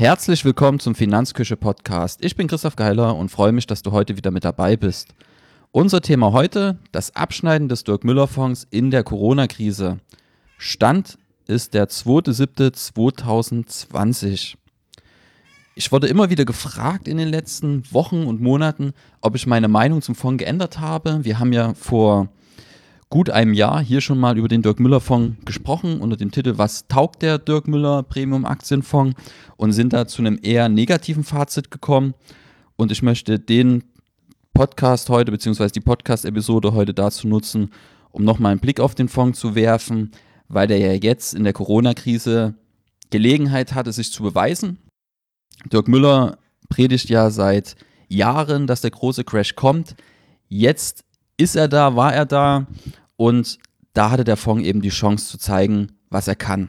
Herzlich willkommen zum Finanzküche-Podcast. Ich bin Christoph Geiler und freue mich, dass du heute wieder mit dabei bist. Unser Thema heute, das Abschneiden des Dirk-Müller-Fonds in der Corona-Krise. Stand ist der 2.7.2020. Ich wurde immer wieder gefragt in den letzten Wochen und Monaten, ob ich meine Meinung zum Fonds geändert habe. Wir haben ja vor gut einem Jahr hier schon mal über den Dirk-Müller-Fonds gesprochen, unter dem Titel „Was taugt der Dirk-Müller Premium-Aktienfonds?" und sind da zu einem eher negativen Fazit gekommen. Und ich möchte den Podcast heute, beziehungsweise die Podcast-Episode heute dazu nutzen, um nochmal einen Blick auf den Fonds zu werfen, weil der ja jetzt in der Corona-Krise Gelegenheit hatte, sich zu beweisen. Dirk Müller predigt ja seit Jahren, dass der große Crash kommt. Jetzt ist er da, war er da und da hatte der Fonds eben die Chance zu zeigen, was er kann.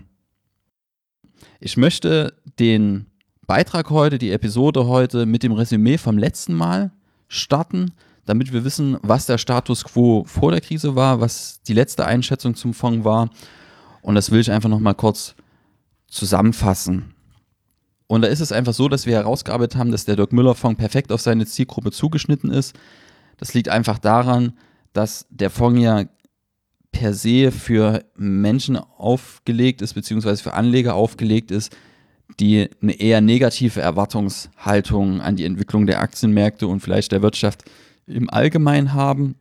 Ich möchte den Beitrag heute, die Episode heute mit dem Resümee vom letzten Mal starten, damit wir wissen, was der Status quo vor der Krise war, was die letzte Einschätzung zum Fonds war. Und das will ich einfach nochmal kurz zusammenfassen. Und da ist es einfach so, dass wir herausgearbeitet haben, dass der Dirk-Müller-Fonds perfekt auf seine Zielgruppe zugeschnitten ist. Das liegt einfach daran, dass der Fonds ja per se für Menschen aufgelegt ist, beziehungsweise für Anleger aufgelegt ist, die eine eher negative Erwartungshaltung an die Entwicklung der Aktienmärkte und vielleicht der Wirtschaft im Allgemeinen haben.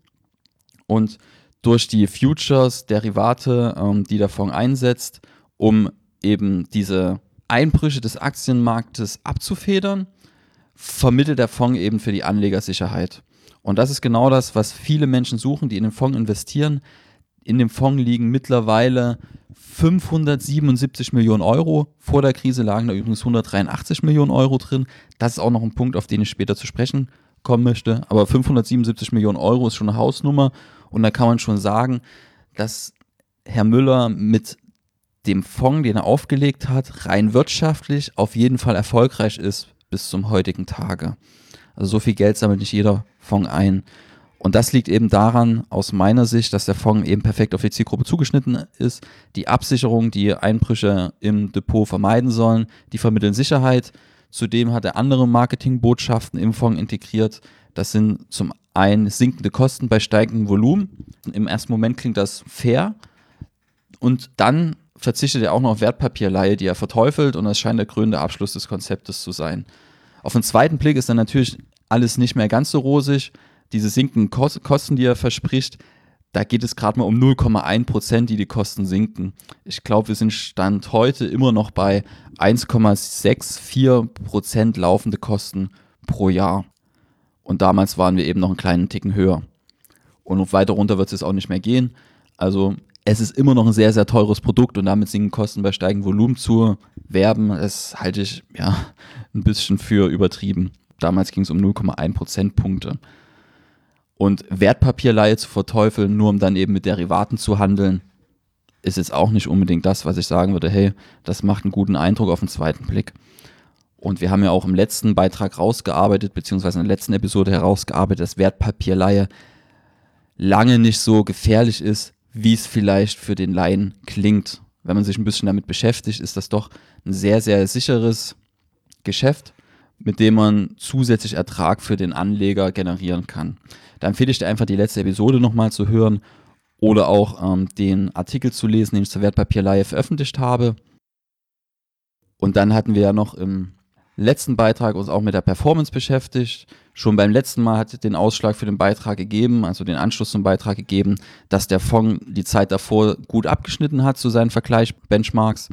Und durch die Futures, Derivate, die der Fonds einsetzt, um eben diese Einbrüche des Aktienmarktes abzufedern, vermittelt der Fonds eben für die Anleger Sicherheit. Und das ist genau das, was viele Menschen suchen, die in den Fonds investieren. In dem Fonds liegen mittlerweile 577 Millionen Euro. Vor der Krise lagen da übrigens 183 Millionen Euro drin. Das ist auch noch ein Punkt, auf den ich später zu sprechen kommen möchte. Aber 577 Millionen Euro ist schon eine Hausnummer. Und da kann man schon sagen, dass Herr Müller mit dem Fonds, den er aufgelegt hat, rein wirtschaftlich auf jeden Fall erfolgreich ist bis zum heutigen Tage. Also so viel Geld sammelt nicht jeder Fonds ein. Und das liegt eben daran, aus meiner Sicht, dass der Fonds eben perfekt auf die Zielgruppe zugeschnitten ist. Die Absicherung, die Einbrüche im Depot vermeiden sollen, die vermitteln Sicherheit. Zudem hat er andere Marketingbotschaften im Fonds integriert. Das sind zum einen sinkende Kosten bei steigendem Volumen. Im ersten Moment klingt das fair. Und dann verzichtet er auch noch auf Wertpapierleihe, die er verteufelt. Und das scheint der krönende Abschluss des Konzeptes zu sein. Auf den zweiten Blick ist dann natürlich alles nicht mehr ganz so rosig. Diese sinkenden Kosten, die er verspricht, da geht es gerade mal um 0,1%, die Kosten sinken. Ich glaube, wir sind Stand heute immer noch bei 1,64% laufende Kosten pro Jahr. Und damals waren wir eben noch einen kleinen Ticken höher. Und weiter runter wird es jetzt auch nicht mehr gehen. Also es ist immer noch ein sehr, sehr teures Produkt und damit sinken Kosten bei steigendem Volumen zu werben. Das halte ich ja ein bisschen für übertrieben. Damals ging es um 0,1 Prozentpunkte. Und Wertpapierleihe zu verteufeln, nur um dann eben mit Derivaten zu handeln, ist jetzt auch nicht unbedingt das, was ich sagen würde, hey, das macht einen guten Eindruck auf den zweiten Blick. Und wir haben ja auch im letzten Beitrag rausgearbeitet, beziehungsweise in der letzten Episode herausgearbeitet, dass Wertpapierleihe lange nicht so gefährlich ist, wie es vielleicht für den Laien klingt. Wenn man sich ein bisschen damit beschäftigt, ist das doch ein sehr, sehr sicheres Geschäft, mit dem man zusätzlich Ertrag für den Anleger generieren kann. Da empfehle ich dir einfach, die letzte Episode nochmal zu hören oder auch den Artikel zu lesen, den ich zur Wertpapierleihe veröffentlicht habe. Und dann hatten wir ja noch im letzten Beitrag uns auch mit der Performance beschäftigt. Schon beim letzten Mal hat den Ausschlag für den Beitrag gegeben, also den Anschluss zum Beitrag gegeben, dass der Fonds die Zeit davor gut abgeschnitten hat zu seinen Vergleich-Benchmarks.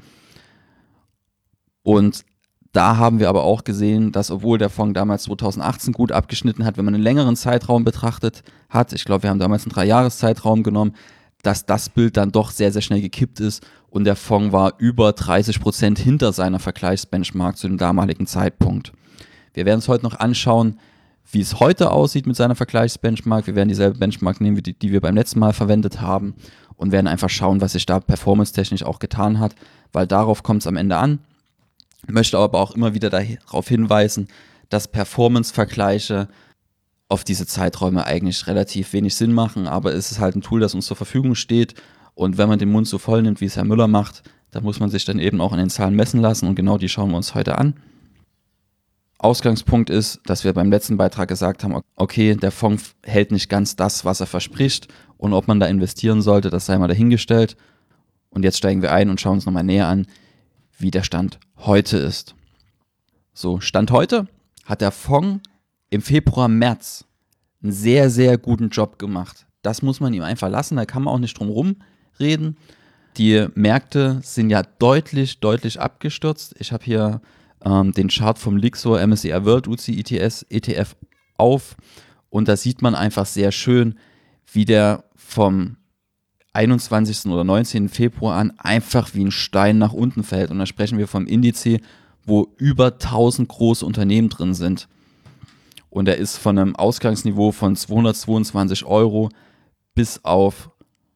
Und da haben wir aber auch gesehen, dass obwohl der Fonds damals 2018 gut abgeschnitten hat, wenn man einen längeren Zeitraum betrachtet hat, ich glaube, wir haben damals einen 3-Jahres-Zeitraum genommen, dass das Bild dann doch sehr, sehr schnell gekippt ist und der Fonds war über 30% hinter seiner Vergleichsbenchmark zu dem damaligen Zeitpunkt. Wir werden uns heute noch anschauen, wie es heute aussieht mit seiner Vergleichsbenchmark. Wir werden dieselbe Benchmark nehmen, die wir beim letzten Mal verwendet haben und werden einfach schauen, was sich da performance-technisch auch getan hat, weil darauf kommt es am Ende an. Ich möchte aber auch immer wieder darauf hinweisen, dass Performance-Vergleiche auf diese Zeiträume eigentlich relativ wenig Sinn machen, aber es ist halt ein Tool, das uns zur Verfügung steht und wenn man den Mund so voll nimmt, wie es Herr Müller macht, Da muss man sich dann eben auch an den Zahlen messen lassen und genau die schauen wir uns heute an. Ausgangspunkt ist, dass wir beim letzten Beitrag gesagt haben, okay, der Fonds hält nicht ganz das, was er verspricht und ob man da investieren sollte, das sei mal dahingestellt. Und jetzt steigen wir ein und schauen uns nochmal näher an, wie der Stand heute ist. So, Stand heute hat der Fonds im Februar, März einen sehr, sehr guten Job gemacht. Das muss man ihm einfach lassen, da kann man auch nicht drum herum reden. Die Märkte sind ja deutlich, deutlich abgestürzt. Ich habe hier den Chart vom Lixor MSCI World UCITS ETF auf und da sieht man einfach sehr schön, wie der vom 21. oder 19. Februar an einfach wie ein Stein nach unten fällt. Und da sprechen wir vom Indiz, wo über 1000 große Unternehmen drin sind. Und er ist von einem Ausgangsniveau von 222 Euro bis auf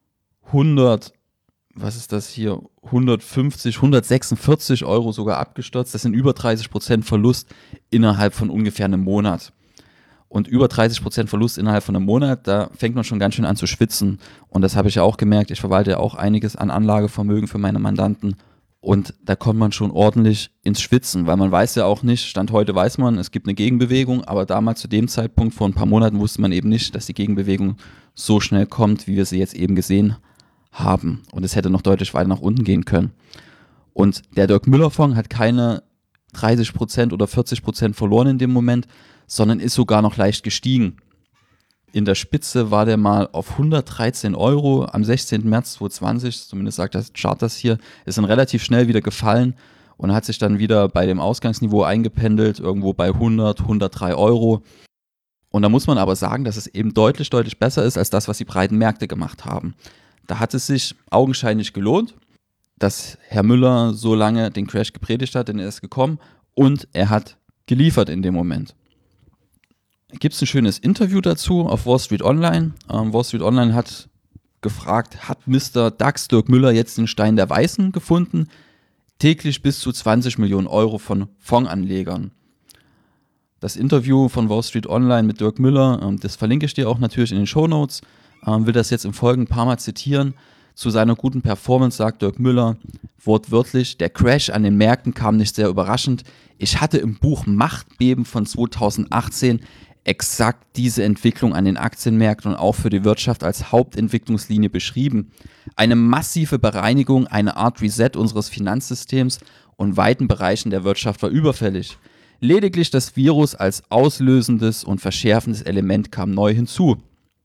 150, 146 Euro sogar abgestürzt. Das sind über 30% Verlust innerhalb von ungefähr einem Monat. Und über 30% Verlust innerhalb von einem Monat, da fängt man schon ganz schön an zu schwitzen. Und das habe ich ja auch gemerkt. Ich verwalte ja auch einiges an Anlagevermögen für meine Mandanten. Und da kommt man schon ordentlich ins Schwitzen, weil man weiß ja auch nicht, Stand heute weiß man, es gibt eine Gegenbewegung, aber damals zu dem Zeitpunkt, vor ein paar Monaten, wusste man eben nicht, dass die Gegenbewegung so schnell kommt, wie wir sie jetzt eben gesehen haben. Und es hätte noch deutlich weiter nach unten gehen können. Und der Dirk Müller Fonds hat keine 30% oder 40% verloren in dem Moment, sondern ist sogar noch leicht gestiegen. In der Spitze war der mal auf 113 Euro am 16. März 2020, zumindest sagt das Chart das hier, ist dann relativ schnell wieder gefallen und hat sich dann wieder bei dem Ausgangsniveau eingependelt, irgendwo bei 100, 103 Euro. Und da muss man aber sagen, dass es eben deutlich, deutlich besser ist als das, was die breiten Märkte gemacht haben. Da hat es sich augenscheinlich gelohnt, dass Herr Müller so lange den Crash gepredigt hat, denn er ist gekommen und er hat geliefert in dem Moment. Gibt es ein schönes Interview dazu auf Wall Street Online. Wall Street Online hat gefragt, hat Mr. DAX Dirk Müller jetzt den Stein der Weisen gefunden? Täglich bis zu 20 Millionen Euro von Fondsanlegern. Das Interview von Wall Street Online mit Dirk Müller, das verlinke ich dir auch natürlich in den Shownotes, will das jetzt im Folgenden ein paar Mal zitieren. Zu seiner guten Performance sagt Dirk Müller wortwörtlich, der Crash an den Märkten kam nicht sehr überraschend. Ich hatte im Buch Machtbeben von 2018 exakt diese Entwicklung an den Aktienmärkten und auch für die Wirtschaft als Hauptentwicklungslinie beschrieben. Eine massive Bereinigung, eine Art Reset unseres Finanzsystems und weiten Bereichen der Wirtschaft war überfällig. Lediglich das Virus als auslösendes und verschärfendes Element kam neu hinzu.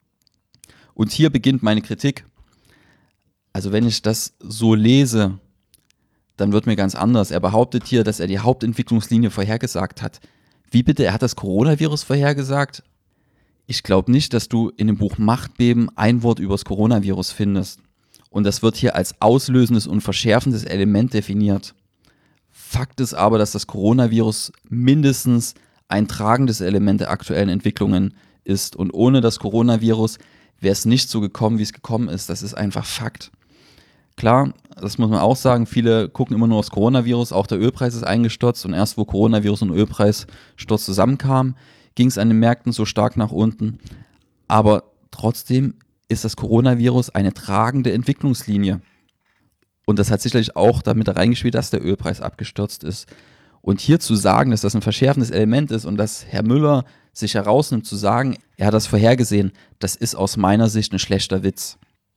Und hier beginnt meine Kritik. Also wenn ich das so lese, dann wird mir ganz anders. Er behauptet hier, dass er die Hauptentwicklungslinie vorhergesagt hat. Wie bitte? Er hat das Coronavirus vorhergesagt? Ich glaube nicht, dass du in dem Buch Machtbeben ein Wort über das Coronavirus findest. Und das wird hier als auslösendes und verschärfendes Element definiert. Fakt ist aber, dass das Coronavirus mindestens ein tragendes Element der aktuellen Entwicklungen ist. Und ohne das Coronavirus wäre es nicht so gekommen, wie es gekommen ist. Das ist einfach Fakt. Klar, das muss man auch sagen, viele gucken immer nur aufs Coronavirus, auch der Ölpreis ist eingestürzt und erst wo Coronavirus und Ölpreissturz zusammenkamen, ging es an den Märkten so stark nach unten. Aber trotzdem ist das Coronavirus eine tragende Entwicklungslinie. Und das hat sicherlich auch damit reingespielt, dass der Ölpreis abgestürzt ist. Und hier zu sagen, dass das ein verschärfendes Element ist und dass Herr Müller sich herausnimmt zu sagen, er hat das vorhergesehen, das ist aus meiner Sicht ein schlechter Witz.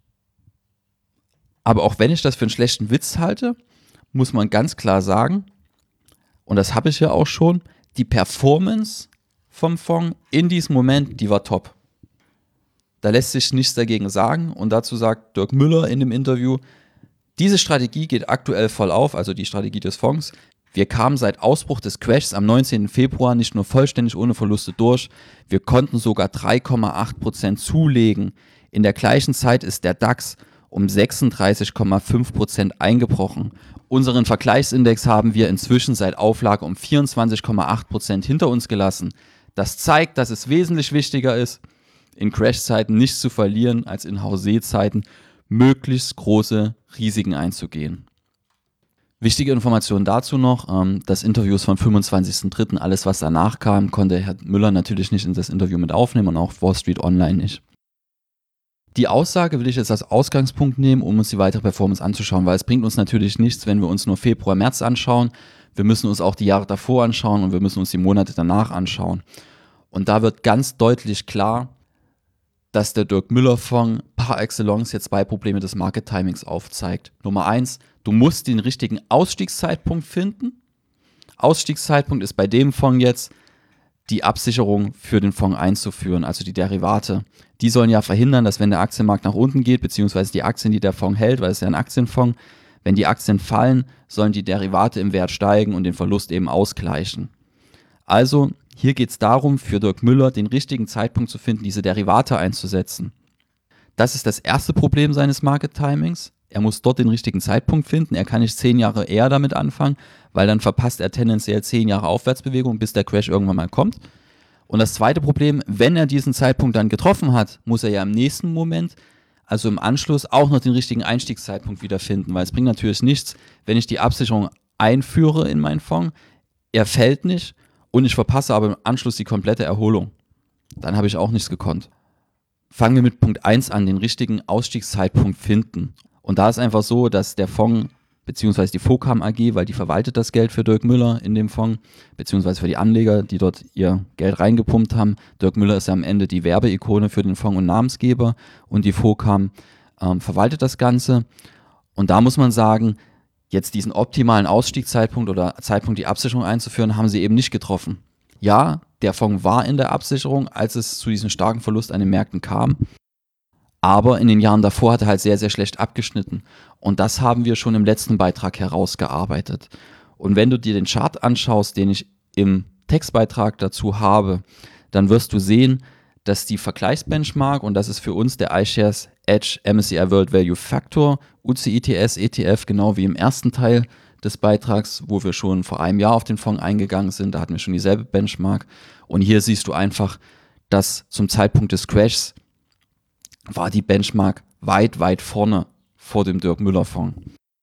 Aber auch wenn ich das für einen schlechten Witz halte, muss man ganz klar sagen, und das habe ich ja auch schon, die Performance vom Fonds in diesem Moment, die war top. Da lässt sich nichts dagegen sagen und dazu sagt Dirk Müller in dem Interview, diese Strategie geht aktuell voll auf, also die Strategie des Fonds. Wir kamen seit Ausbruch des Crashs am 19. Februar nicht nur vollständig ohne Verluste durch, wir konnten sogar 3,8% zulegen. In der gleichen Zeit ist der DAX um 36,5% eingebrochen. Unseren Vergleichsindex haben wir inzwischen seit Auflage um 24,8% hinter uns gelassen. Das zeigt, dass es wesentlich wichtiger ist, in Crashzeiten nichts zu verlieren, als in Hausee-Zeiten möglichst große Risiken einzugehen. Wichtige Informationen dazu noch, das Interview ist vom 25.03. Alles, was danach kam, konnte Herr Müller natürlich nicht in das Interview mit aufnehmen und auch Wall Street Online nicht. Die Aussage will ich jetzt als Ausgangspunkt nehmen, um uns die weitere Performance anzuschauen, weil es bringt uns natürlich nichts, wenn wir uns nur Februar, März anschauen. Wir müssen uns auch die Jahre davor anschauen und wir müssen uns die Monate danach anschauen. Und da wird ganz deutlich klar, dass der Dirk Müller Fonds par excellence jetzt 2 Probleme des Market Timings aufzeigt. Nummer 1, du musst den richtigen Ausstiegszeitpunkt finden. Ausstiegszeitpunkt ist bei dem Fonds jetzt, die Absicherung für den Fonds einzuführen, also die Derivate. Die sollen ja verhindern, dass wenn der Aktienmarkt nach unten geht, beziehungsweise die Aktien, die der Fonds hält, weil es ja ein Aktienfonds, wenn die Aktien fallen, sollen die Derivate im Wert steigen und den Verlust eben ausgleichen. Also hier geht es darum, für Dirk Müller den richtigen Zeitpunkt zu finden, diese Derivate einzusetzen. Das ist das erste Problem seines Market Timings. Er muss dort den richtigen Zeitpunkt finden. Er kann nicht 10 Jahre eher damit anfangen, weil dann verpasst er tendenziell 10 Jahre Aufwärtsbewegung, bis der Crash irgendwann mal kommt. Und das zweite Problem, wenn er diesen Zeitpunkt dann getroffen hat, muss er ja im nächsten Moment, also im Anschluss, auch noch den richtigen Einstiegszeitpunkt wiederfinden, weil es bringt natürlich nichts, wenn ich die Absicherung einführe in meinen Fonds, er fällt nicht und ich verpasse aber im Anschluss die komplette Erholung. Dann habe ich auch nichts gekonnt. Fangen wir mit Punkt 1 an, den richtigen Ausstiegszeitpunkt finden. Und da ist einfach so, dass der Fonds, beziehungsweise die FOCAM AG, weil die verwaltet das Geld für Dirk Müller in dem Fonds, beziehungsweise für die Anleger, die dort ihr Geld reingepumpt haben. Dirk Müller ist ja am Ende die Werbeikone für den Fonds und Namensgeber und die FOCAM verwaltet das Ganze. Und da muss man sagen, jetzt diesen optimalen Ausstiegszeitpunkt oder Zeitpunkt, die Absicherung einzuführen, haben sie eben nicht getroffen. Ja, der Fonds war in der Absicherung, als es zu diesem starken Verlust an den Märkten kam. Aber in den Jahren davor hat er halt sehr, sehr schlecht abgeschnitten. Und das haben wir schon im letzten Beitrag herausgearbeitet. Und wenn du dir den Chart anschaust, den ich im Textbeitrag dazu habe, dann wirst du sehen, dass die Vergleichsbenchmark, und das ist für uns der iShares Edge MSCI World Value Factor, UCITS ETF, genau wie im ersten Teil des Beitrags, wo wir schon vor einem Jahr auf den Fonds eingegangen sind, da hatten wir schon dieselbe Benchmark. Und hier siehst du einfach, dass zum Zeitpunkt des Crashs war die Benchmark weit, weit vorne vor dem Dirk Müller Fonds.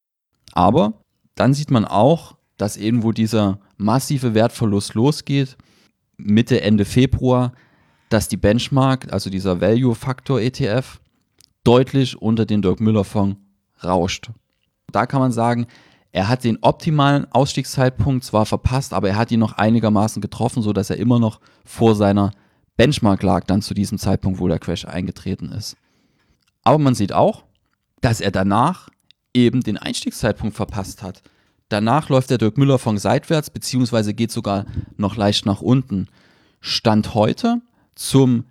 Aber dann sieht man auch, dass eben wo dieser massive Wertverlust losgeht, Mitte, Ende Februar, dass die Benchmark, also dieser Value Factor ETF, deutlich unter den Dirk Müller Fonds rauscht. Da kann man sagen, er hat den optimalen Ausstiegszeitpunkt zwar verpasst, aber er hat ihn noch einigermaßen getroffen, sodass er immer noch vor seiner Benchmark lag dann zu diesem Zeitpunkt, wo der Crash eingetreten ist. Aber man sieht auch, dass er danach eben den Einstiegszeitpunkt verpasst hat. Danach läuft der Dirk Müller Fonds seitwärts, beziehungsweise geht sogar noch leicht nach unten. Stand heute zum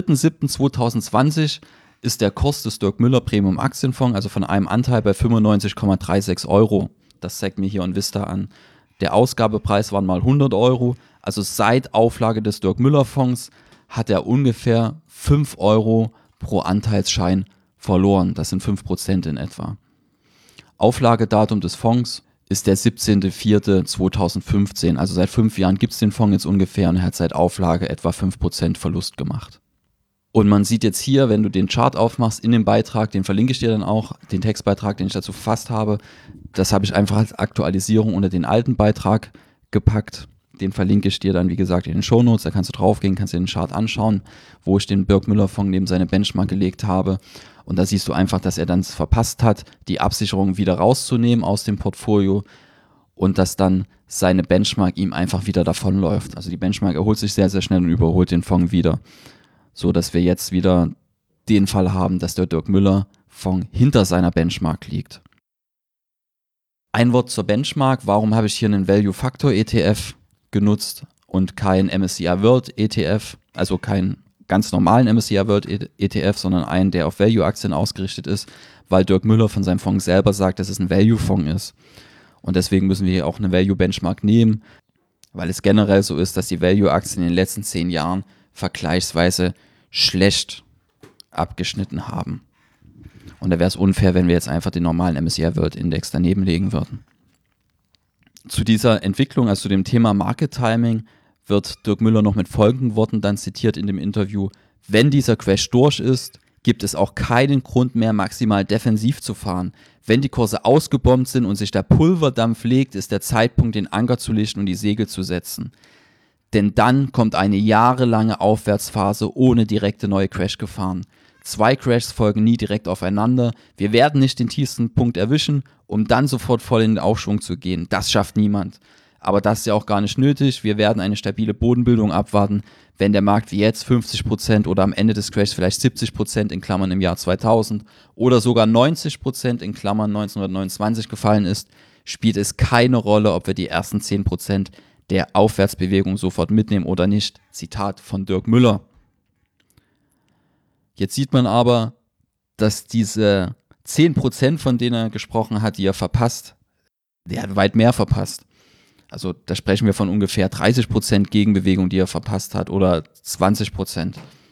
3.7.2020 ist der Kurs des Dirk Müller Premium Aktienfonds, also von einem Anteil bei 95,36 €. Das zeigt mir hier on Vista an. Der Ausgabepreis waren mal 100 €. Also seit Auflage des Dirk Müller Fonds hat er ungefähr 5 € pro Anteilsschein verloren. Das sind 5% in etwa. Auflagedatum des Fonds ist der 17.04.2015. Also seit 5 Jahren gibt es den Fonds jetzt ungefähr und er hat seit Auflage etwa 5% Verlust gemacht. Und man sieht jetzt hier, wenn du den Chart aufmachst in dem Beitrag, den verlinke ich dir dann auch, den Textbeitrag, den ich dazu verfasst habe, das habe ich einfach als Aktualisierung unter den alten Beitrag gepackt. Den verlinke ich dir dann, wie gesagt, in den Shownotes. Da kannst du draufgehen, kannst dir den Chart anschauen, wo ich den Dirk Müller Fonds neben seine Benchmark gelegt habe. Und da siehst du einfach, dass er dann es verpasst hat, die Absicherung wieder rauszunehmen aus dem Portfolio und dass dann seine Benchmark ihm einfach wieder davonläuft. Also die Benchmark erholt sich sehr, sehr schnell und überholt den Fonds wieder. So dass wir jetzt wieder den Fall haben, dass der Dirk Müller Fonds hinter seiner Benchmark liegt. Ein Wort zur Benchmark. Warum habe ich hier einen Value Factor ETF genutzt und kein MSCI World ETF, also keinen ganz normalen MSCI World ETF, sondern einen, der auf Value-Aktien ausgerichtet ist, weil Dirk Müller von seinem Fonds selber sagt, dass es ein Value-Fonds ist. Und deswegen müssen wir hier auch eine Value-Benchmark nehmen, weil es generell so ist, dass die Value-Aktien in den letzten 10 Jahren vergleichsweise schlecht abgeschnitten haben. Und da wäre es unfair, wenn wir jetzt einfach den normalen MSCI World Index daneben legen würden. Zu dieser Entwicklung, also zu dem Thema Market Timing, wird Dirk Müller noch mit folgenden Worten dann zitiert in dem Interview: Wenn dieser Crash durch ist, gibt es auch keinen Grund mehr, maximal defensiv zu fahren. Wenn die Kurse ausgebombt sind und sich der Pulverdampf legt, ist der Zeitpunkt, den Anker zu lichten und die Segel zu setzen. Denn dann kommt eine jahrelange Aufwärtsphase ohne direkte neue Crashgefahren. 2 Crashs folgen nie direkt aufeinander. Wir werden nicht den tiefsten Punkt erwischen, um dann sofort voll in den Aufschwung zu gehen. Das schafft niemand. Aber das ist ja auch gar nicht nötig. Wir werden eine stabile Bodenbildung abwarten, wenn der Markt wie jetzt 50% oder am Ende des Crashs vielleicht 70% in Klammern im Jahr 2000 oder sogar 90% in Klammern 1929 gefallen ist, spielt es keine Rolle, ob wir die ersten 10% der Aufwärtsbewegung sofort mitnehmen oder nicht. Zitat von Dirk Müller. Jetzt sieht man aber, dass diese 10%, von denen er gesprochen hat, die er verpasst, der hat weit mehr verpasst. Also da sprechen wir von ungefähr 30% Gegenbewegung, die er verpasst hat, oder 20%.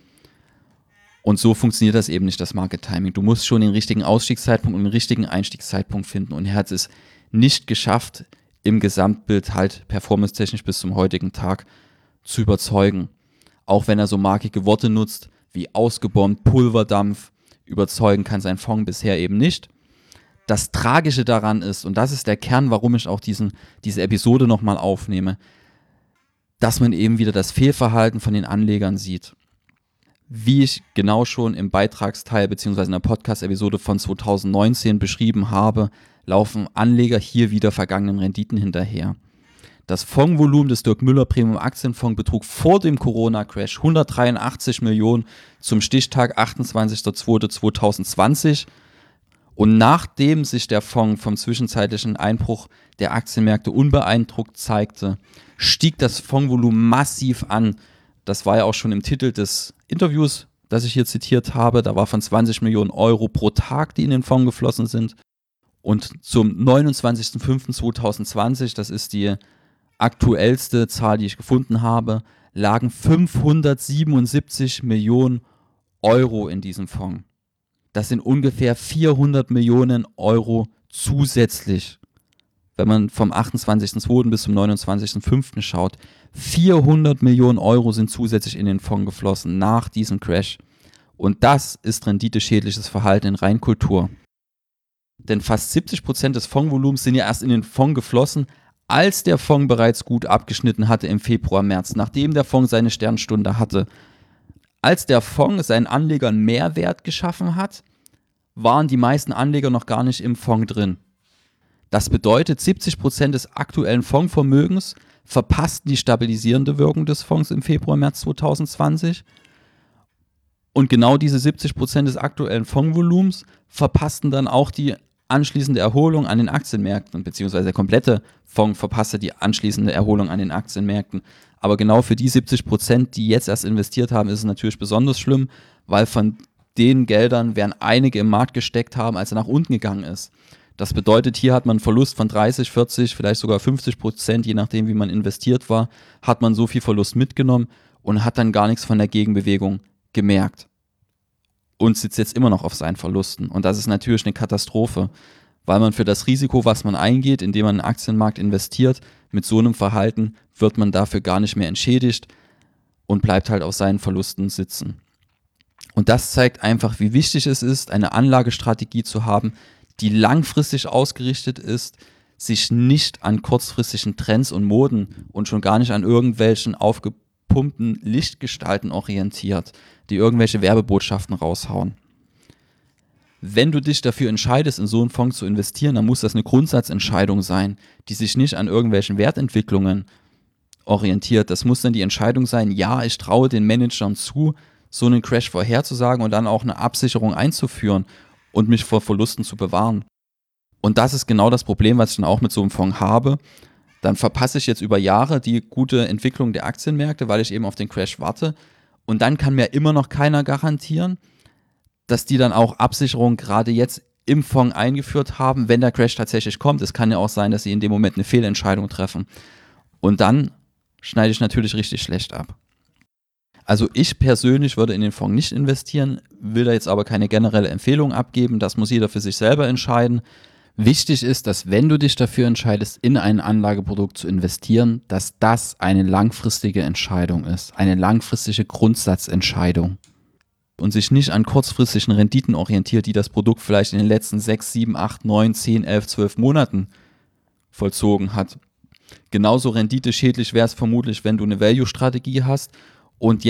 Und so funktioniert das eben nicht, das Market Timing. Du musst schon den richtigen Ausstiegszeitpunkt und den richtigen Einstiegszeitpunkt finden. Und er hat es nicht geschafft, im Gesamtbild halt performance-technisch bis zum heutigen Tag zu überzeugen. Auch wenn er so markige Worte nutzt, wie ausgebombt, Pulverdampf, überzeugen kann sein Fonds bisher eben nicht. Das Tragische daran ist, und das ist der Kern, warum ich auch diese Episode nochmal aufnehme, dass man eben wieder das Fehlverhalten von den Anlegern sieht. Wie ich genau schon im Beitragsteil bzw. in der Podcast-Episode von 2019 beschrieben habe, laufen Anleger hier wieder vergangenen Renditen hinterher. Das Fondsvolumen des Dirk Müller Premium Aktienfonds betrug vor dem Corona-Crash 183 Millionen zum Stichtag 28.02.2020 und nachdem sich der Fonds vom zwischenzeitlichen Einbruch der Aktienmärkte unbeeindruckt zeigte, stieg das Fondsvolumen massiv an. Das war ja auch schon im Titel des Interviews, das ich hier zitiert habe. Da war von 20 Millionen Euro pro Tag, die in den Fonds geflossen sind. Und zum 29.05.2020, das ist die aktuellste Zahl, die ich gefunden habe, lagen 577 Millionen Euro in diesem Fonds. Das sind ungefähr 400 Millionen Euro zusätzlich. Wenn man vom 28.02. bis zum 29.05. schaut, 400 Millionen Euro sind zusätzlich in den Fonds geflossen nach diesem Crash. Und das ist renditeschädliches Verhalten in Reinkultur. Denn fast 70% des Fondsvolumens sind ja erst in den Fonds geflossen, als der Fonds bereits gut abgeschnitten hatte im Februar, März, nachdem der Fonds seine Sternstunde hatte. Als der Fonds seinen Anlegern Mehrwert geschaffen hat, waren die meisten Anleger noch gar nicht im Fonds drin. Das bedeutet, 70% des aktuellen Fondsvermögens verpassten die stabilisierende Wirkung des Fonds im Februar, März 2020. Und genau diese 70% des aktuellen Fondsvolumens verpassten dann auch die anschließende Erholung an den Aktienmärkten, beziehungsweise der komplette Fonds verpasste die anschließende Erholung an den Aktienmärkten. Aber genau für die 70%, die jetzt erst investiert haben, ist es natürlich besonders schlimm, weil von den Geldern werden einige im Markt gesteckt haben, als er nach unten gegangen ist. Das bedeutet, hier hat man einen Verlust von 30, 40, vielleicht sogar 50%, je nachdem, wie man investiert war, hat man so viel Verlust mitgenommen und hat dann gar nichts von der Gegenbewegung gemerkt. Und sitzt jetzt immer noch auf seinen Verlusten. Und das ist natürlich eine Katastrophe, weil man für das Risiko, was man eingeht, indem man in den Aktienmarkt investiert, mit so einem Verhalten wird man dafür gar nicht mehr entschädigt und bleibt halt auf seinen Verlusten sitzen. Und das zeigt einfach, wie wichtig es ist, eine Anlagestrategie zu haben, die langfristig ausgerichtet ist, sich nicht an kurzfristigen Trends und Moden und schon gar nicht an irgendwelchen aufgepumpten Lichtgestalten orientiert, die irgendwelche Werbebotschaften raushauen. Wenn du dich dafür entscheidest, in so einen Fonds zu investieren, dann muss das eine Grundsatzentscheidung sein, die sich nicht an irgendwelchen Wertentwicklungen orientiert. Das muss dann die Entscheidung sein, ja, ich traue den Managern zu, so einen Crash vorherzusagen und dann auch eine Absicherung einzuführen und mich vor Verlusten zu bewahren. Und das ist genau das Problem, was ich dann auch mit so einem Fonds habe. Dann verpasse ich jetzt über Jahre die gute Entwicklung der Aktienmärkte, weil ich eben auf den Crash warte. Und dann kann mir immer noch keiner garantieren, dass die dann auch Absicherung gerade jetzt im Fonds eingeführt haben, wenn der Crash tatsächlich kommt. Es kann ja auch sein, dass sie in dem Moment eine Fehlentscheidung treffen. Und dann schneide ich natürlich richtig schlecht ab. Also ich persönlich würde in den Fonds nicht investieren, will da jetzt aber keine generelle Empfehlung abgeben. Das muss jeder für sich selber entscheiden. Wichtig ist, dass wenn du dich dafür entscheidest, in ein Anlageprodukt zu investieren, dass das eine langfristige Entscheidung ist, eine langfristige Grundsatzentscheidung und sich nicht an kurzfristigen Renditen orientiert, die das Produkt vielleicht in den letzten 6, 7, 8, 9, 10, 11, 12 Monaten vollzogen hat. Genauso renditeschädlich wäre es vermutlich, wenn du eine Value-Strategie hast und jetzt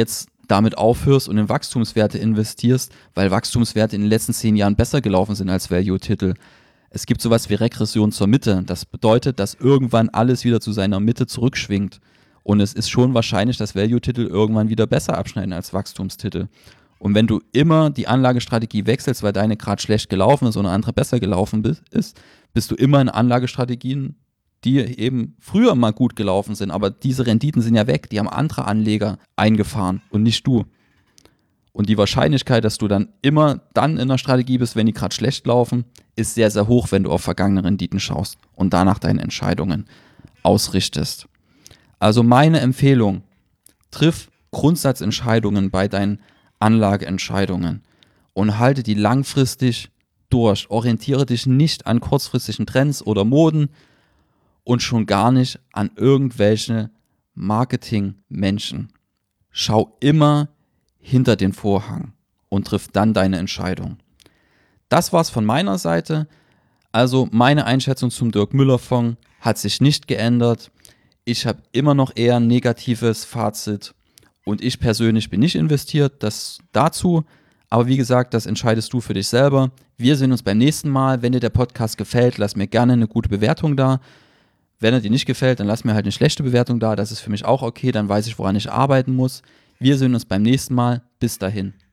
damit aufhörst und in Wachstumswerte investierst, weil Wachstumswerte in den letzten 10 Jahren besser gelaufen sind als Value-Titel. Es gibt sowas wie Regression zur Mitte. Das bedeutet, dass irgendwann alles wieder zu seiner Mitte zurückschwingt. Und es ist schon wahrscheinlich, dass Value-Titel irgendwann wieder besser abschneiden als Wachstumstitel. Und wenn du immer die Anlagestrategie wechselst, weil deine gerade schlecht gelaufen ist und eine andere besser gelaufen ist, bist du immer in Anlagestrategien, die eben früher mal gut gelaufen sind. Aber diese Renditen sind ja weg. Die haben andere Anleger eingefahren und nicht du. Und die Wahrscheinlichkeit, dass du dann immer dann in der Strategie bist, wenn die gerade schlecht laufen, ist sehr, sehr hoch, wenn du auf vergangene Renditen schaust und danach deine Entscheidungen ausrichtest. Also meine Empfehlung, triff Grundsatzentscheidungen bei deinen Anlageentscheidungen und halte die langfristig durch. Orientiere dich nicht an kurzfristigen Trends oder Moden und schon gar nicht an irgendwelche Marketingmenschen. Schau immer hinter den Vorhang und triff dann deine Entscheidung. Das war's von meiner Seite. Also meine Einschätzung zum Dirk Müller Fonds hat sich nicht geändert. Ich habe immer noch eher ein negatives Fazit und ich persönlich bin nicht investiert, das dazu. Aber wie gesagt, das entscheidest du für dich selber. Wir sehen uns beim nächsten Mal. Wenn dir der Podcast gefällt, lass mir gerne eine gute Bewertung da. Wenn er dir nicht gefällt, dann lass mir halt eine schlechte Bewertung da. Das ist für mich auch okay, dann weiß ich, woran ich arbeiten muss. Wir sehen uns beim nächsten Mal. Bis dahin.